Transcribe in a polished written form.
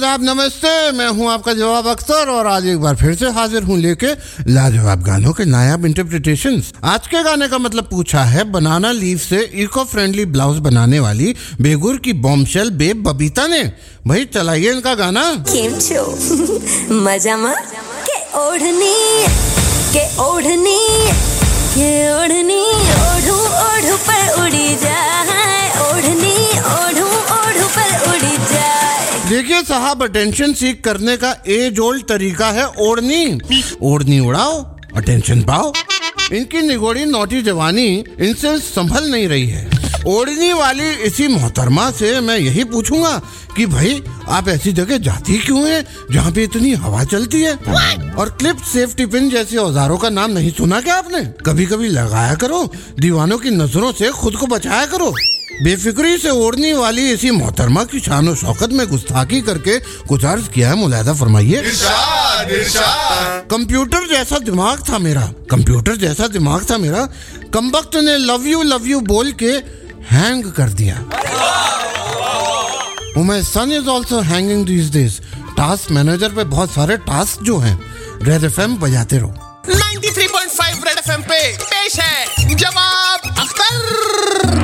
आदाब, नमस्ते। मैं हूं आपका जवाब अख्तर और आज एक बार फिर से हाजिर हूं लेके लाजवाब गानों के नायाब इंटरप्रिटेशंस। आज के गाने का मतलब पूछा है बनाना लीफ से इको फ्रेंडली ब्लाउज बनाने वाली बेगुर की बॉम्बशेल बेब बबीता ने। भाई चलाइए इनका गाना। केम छो मजामा के ओढ़नी के ओढ़नी के ओढ़नी ओढ़ू ओढ़ू पर उड़ी जाए, ओढ़नी ओढ़ू ओढ़ू पर उड़ी जाए। देखिए साहब, अटेंशन सीख करने का एज ओल्ड तरीका है ओढ़नी उड़ाओ, अटेंशन पाओ। इनकी निगोड़ी नौटी जवानी इनसे संभल नहीं रही है। ओढ़नी वाली इसी मोहतरमा से मैं यही पूछूंगा कि भाई आप ऐसी जगह जाती क्यों हैं जहाँ पे इतनी हवा चलती है? और क्लिप, सेफ्टी पिन जैसे औजारों का नाम नहीं सुना क्या आपने? कभी कभी लगाया करो, दीवानों की नजरों से खुद को बचाया करो। बेफिक्री से ओढ़नी वाली इसी मोहतरमा की शान और शौकत में गुस्ताखी करके कुछ अर्ज किया है, मुलाहिजा फरमाइए। कंप्यूटर जैसा दिमाग था मेरा, कमबख्त ने लव यू बोल के हैंग कर दिया। My son is also hanging these days. Task manager पे बहुत सारे टास्क जो हैं। रेड एफएम बजाते रहो। 93.5 रेड एफएम पे पेश है जवाब अख्तर।